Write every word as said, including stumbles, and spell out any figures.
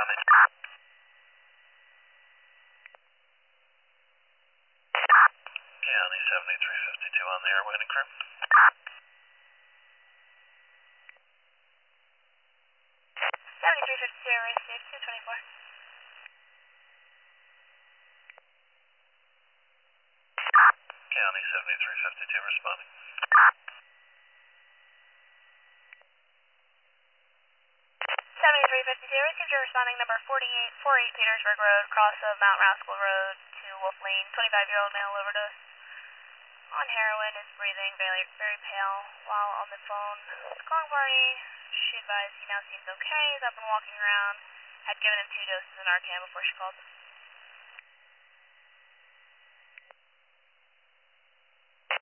County. County seventy-three fifty-two on the air waiting crew. seventy-three fifty-two, received two twenty-four. County seventy-three fifty-two responding. seventy-three fifty-two, received your responding number forty-eight forty-eight Petersburg Road, cross of Mount Rascal Road to Wolf Lane, twenty-five-year-old male overdose on heroin, is breathing very, very pale while on the phone. Calling party, she advised he now seems okay, he's up and walking around, had given him two doses of Narcan before she called the